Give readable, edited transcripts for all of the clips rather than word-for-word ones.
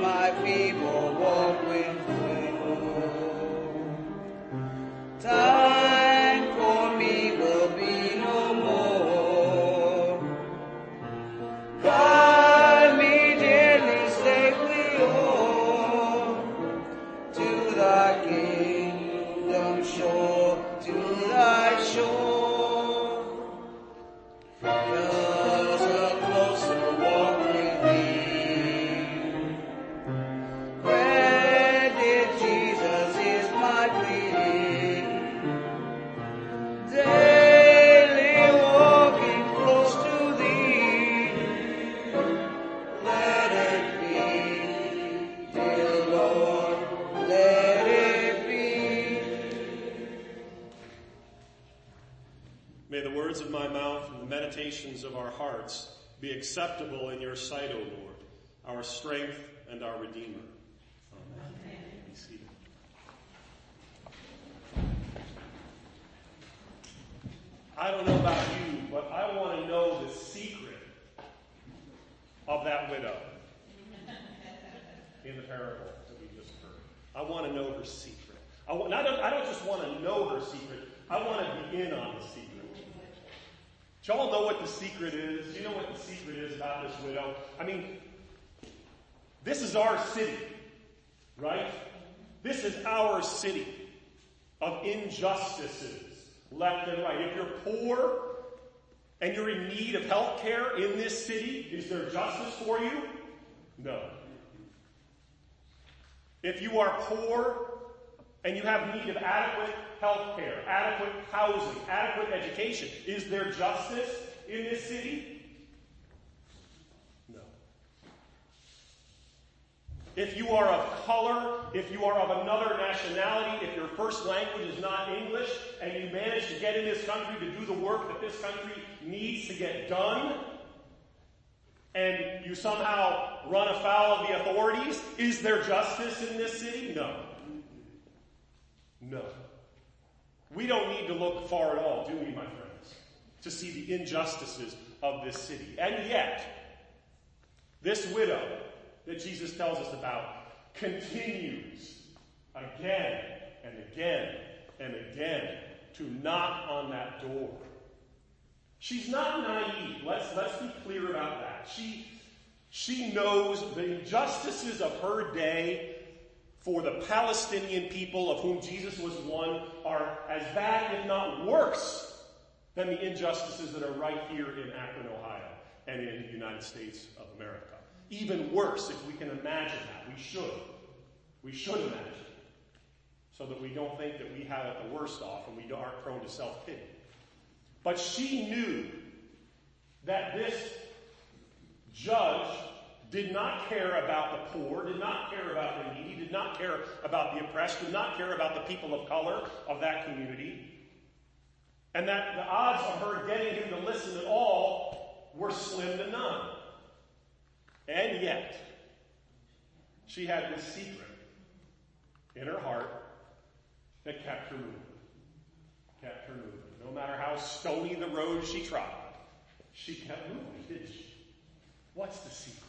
my people walk with you. Time for me will be no more. Guide me dearly, safely home to thy kingdom shore, to thy shore. Just a closer walk with thee. Granted, Jesus is my plea. Daily walking close to thee. Let it be, dear Lord, let it be. May the words of my mouth and the meditations of our hearts be acceptable in your sight, O Lord, our strength and our Redeemer. Amen. Be seated. I don't know about you, but I want to know the secret of that widow in the parable that we just heard. I want to know her secret. I don't just want to know her secret. I want to be in on the secret. Do y'all know what the secret is? Do you know what the secret is about this widow? I mean, this is our city, right? This is our city of injustices left and right. If you're poor and you're in need of health care in this city, is there justice for you? No. If you are poor and you have need of adequate health care, adequate housing, adequate education, is there justice in this city? No. If you are of color, if you are of another nationality, if your first language is not English, and you manage to get in this country to do the work that this country needs to get done, and you somehow run afoul of the authorities, is there justice in this city? No. No. We don't need to look far at all, do we, my friends, to see the injustices of this city. And yet, this widow that Jesus tells us about continues again and again and again to knock on that door. She's not naive. Let's be clear about that. She knows the injustices of her day for the Palestinian people, of whom Jesus was one, are as bad, if not worse, than the injustices that are right here in Akron, Ohio, and in the United States of America. Even worse, if we can imagine that. We should. We should imagine, so that we don't think that we have it the worst off and we aren't prone to self-pity. But she knew that this judge did not care about the poor, did not care about the needy, did not care about the oppressed, did not care about the people of color of that community, and that the odds of her getting him to listen at all were slim to none. And yet, she had this secret in her heart that kept her moving. Kept her moving. No matter how stony the road she trod, she kept moving, didn't she? What's the secret?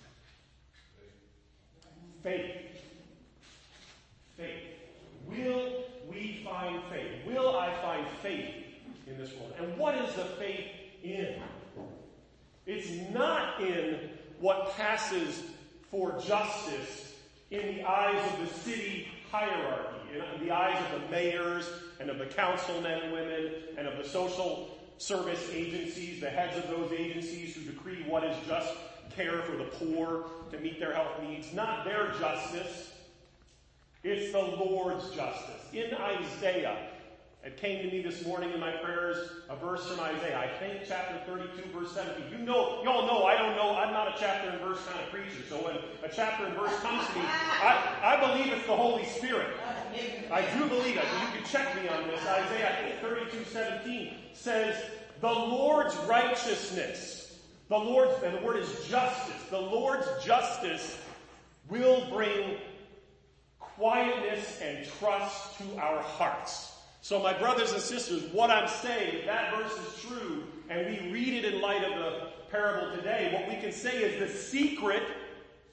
Faith. Faith. Will we find faith? Will I find faith in this world? And what is the faith in? It's not in what passes for justice in the eyes of the city hierarchy, in the eyes of the mayors and of the councilmen and women and of the social service agencies, the heads of those agencies who decree what is just care for the poor to meet their health needs. Not their justice. It's the Lord's justice. In Isaiah, it came to me this morning in my prayers, a verse from Isaiah. I think chapter 32, verse 17. Y'all know, I don't know, I'm not a chapter and verse kind of preacher. So when a chapter and verse comes to me, I believe it's the Holy Spirit. I do believe it. You can check me on this. Isaiah 32:17 says, the Lord's righteousness, and the word is justice. The Lord's justice will bring quietness and trust to our hearts. So my brothers and sisters, what I'm saying, if that verse is true, and we read it in light of the parable today, what we can say is the secret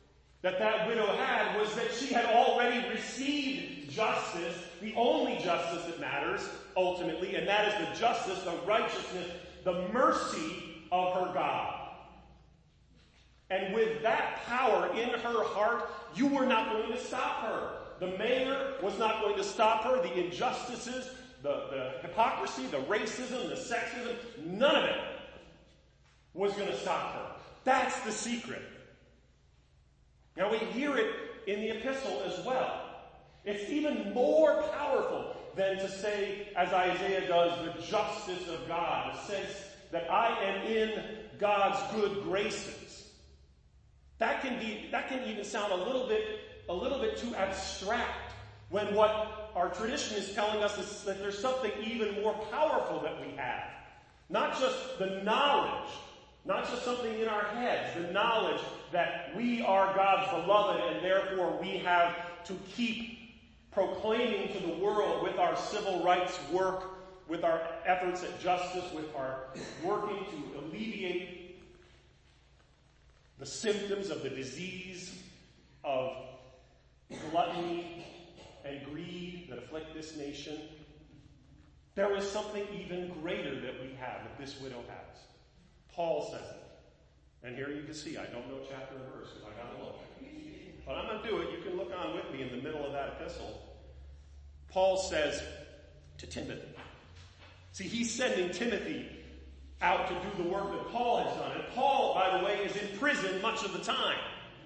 that widow had was that she had already received justice, the only justice that matters, ultimately, and that is the justice, the righteousness, the mercy of her God. And with that power in her heart, you were not going to stop her. The mayor was not going to stop her. The injustices, the hypocrisy, the racism, the sexism, none of it was going to stop her. That's the secret. Now we hear it in the epistle as well. It's even more powerful than to say, as Isaiah does, the justice of God, the sense that I am in God's good graces. That can even sound a little bit too abstract, when what our tradition is telling us is that there's something even more powerful that we have. Not just the knowledge, not just something in our heads, the knowledge that we are God's beloved and therefore we have to keep proclaiming to the world with our civil rights work, with our efforts at justice, with our working to alleviate the symptoms of the disease of gluttony and greed that afflict this nation. There is something even greater that we have, that this widow has. Paul says it. And here you can see, I don't know chapter and verse because I got to look. But I'm going to do it. You can look on with me in the middle of that epistle. Paul says to Timothy. See, he's sending Timothy out to do the work that Paul has done. And Paul, by the way, is in prison much of the time.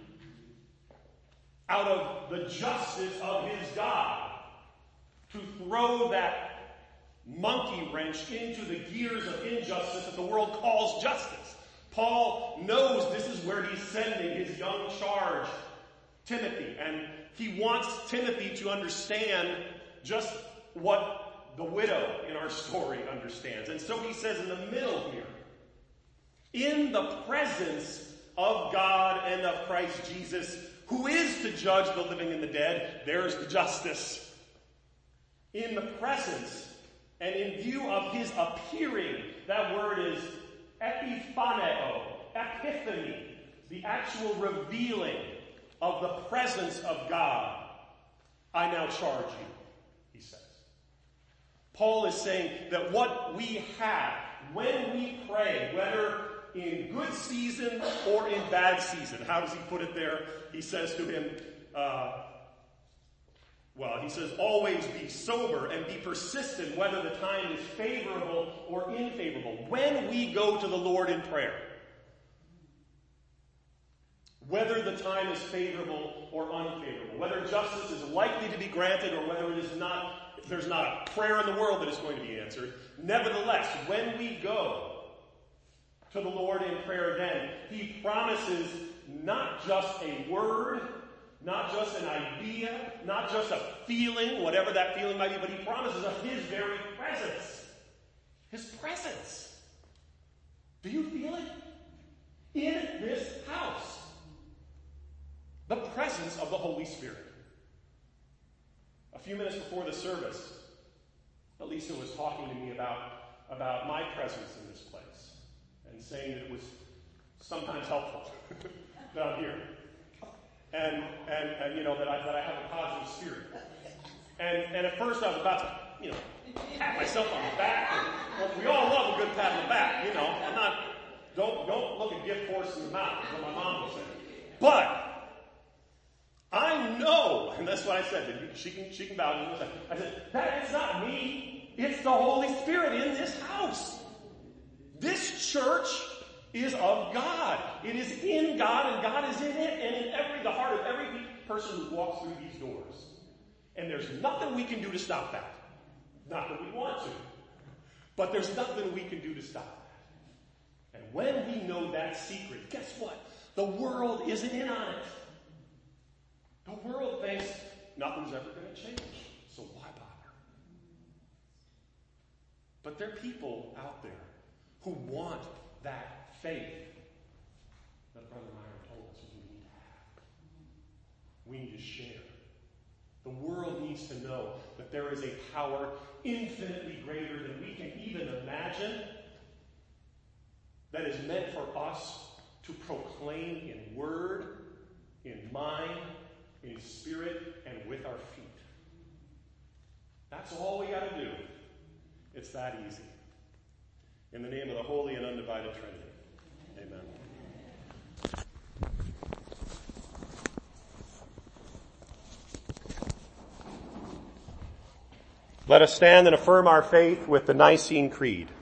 Out of the justice of his God. To throw that monkey wrench into the gears of injustice that the world calls justice. Paul knows this is where he's sending his young charge, Timothy. And he wants Timothy to understand just what the widow in our story understands. And so he says in the middle here, in the presence of God and of Christ Jesus, who is to judge the living and the dead, there's the justice. In the presence and in view of his appearing, that word is epiphaneo, epiphany, the actual revealing of the presence of God, I now charge you, he says. Paul is saying that what we have when we pray, whether in good season or in bad season, how does he put it there? He says to him, he says, always be sober and be persistent, whether the time is favorable or unfavorable. When we go to the Lord in prayer, whether the time is favorable or unfavorable, whether justice is likely to be granted or whether it is not, there's not a prayer in the world that is going to be answered. Nevertheless, when we go to the Lord in prayer then, he promises not just a word, not just an idea, not just a feeling, whatever that feeling might be, but he promises us his very presence. His presence. Do you feel it? In this house. The presence of the Holy Spirit. A few minutes before the service, Elisa was talking to me about my presence in this place and saying that it was sometimes helpful down here. And you know, that I have a positive spirit. And at first I was about to, you know, pat myself on the back. Well, we all love a good pat on the back, you know. I'm not, don't look a gift horse in the mouth, is what my mom would say. But I know, and that's what I said, she can vouch for this. I said, that is not me. It's the Holy Spirit in this house. This church is of God. It is in God, and God is in it, and in the heart of every person who walks through these doors. And there's nothing we can do to stop that. Not that we want to. But there's nothing we can do to stop that. And when we know that secret, guess what? The world isn't in on it. The world thinks nothing's ever going to change. So why bother? But there are people out there who want that faith that Brother Myron told us we need to have. We need to share. The world needs to know that there is a power infinitely greater than we can even imagine that is meant for us to proclaim in word in mind, in spirit, and with our feet. That's all we got to do. It's that easy. In the name of the Holy and Undivided Trinity. Amen. Let us stand and affirm our faith with the Nicene Creed.